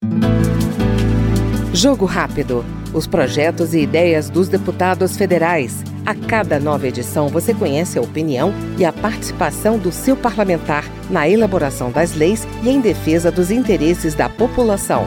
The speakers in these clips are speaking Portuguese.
Jogo Rápido. Os projetos e ideias dos deputados federais. A cada nova edição você conhece a opinião e a participação do seu parlamentar na elaboração das leis e em defesa dos interesses da população.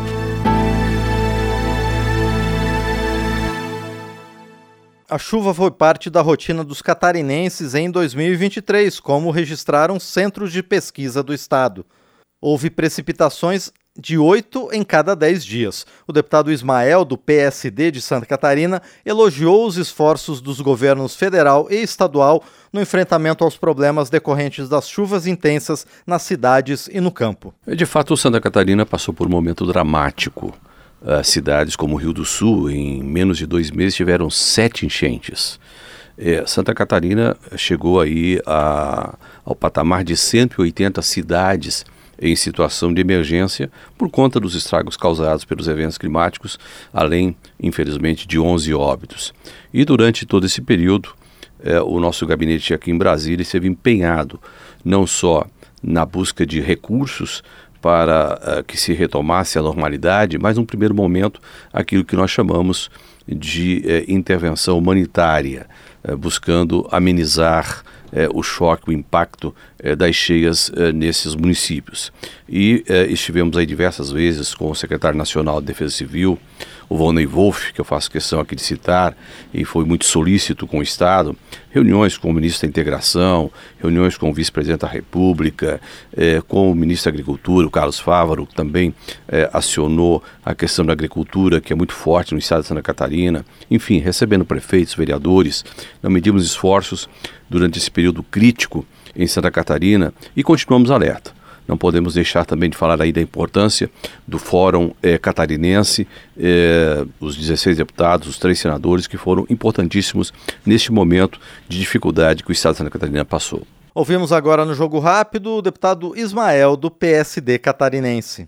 A chuva foi parte da rotina dos catarinenses em 2023, como registraram centros de pesquisa do estado. Houve precipitações de 8 em cada 10 dias. O deputado Ismael, do PSD de Santa Catarina, elogiou os esforços dos governos federal e estadual no enfrentamento aos problemas decorrentes das chuvas intensas nas cidades e no campo. De fato, Santa Catarina passou por um momento dramático. Cidades como o Rio do Sul, em menos de 2 meses, tiveram 7 enchentes. Santa Catarina chegou aí ao patamar de 180 cidades em situação de emergência por conta dos estragos causados pelos eventos climáticos, além, infelizmente, de 11 óbitos. E durante todo esse período, o nosso gabinete aqui em Brasília esteve empenhado não só na busca de recursos para que se retomasse a normalidade, mas num primeiro momento aquilo que nós chamamos de intervenção humanitária, buscando amenizar o choque, o impacto das cheias nesses municípios. E estivemos aí diversas vezes com o secretário nacional de Defesa Civil, o Volney Wolff, que eu faço questão aqui de citar, e foi muito solícito com o Estado, reuniões com o ministro da Integração, reuniões com o vice-presidente da República, com o ministro da Agricultura, o Carlos Fávaro, que também acionou a questão da agricultura, que é muito forte no estado de Santa Catarina, enfim, recebendo prefeitos, vereadores, nós medimos esforços durante esse período crítico em Santa Catarina e continuamos alerta. Não podemos deixar também de falar aí da importância do Fórum Catarinense, os 16 deputados, os 3 senadores que foram importantíssimos neste momento de dificuldade que o estado de Santa Catarina passou. Ouvimos agora no Jogo Rápido o deputado Ismael, do PSD catarinense.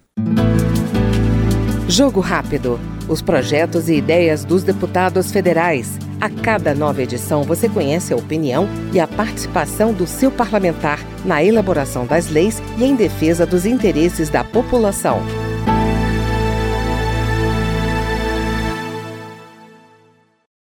Jogo Rápido. Os projetos e ideias dos deputados federais. A cada nova edição você conhece a opinião e a participação do seu parlamentar na elaboração das leis e em defesa dos interesses da população.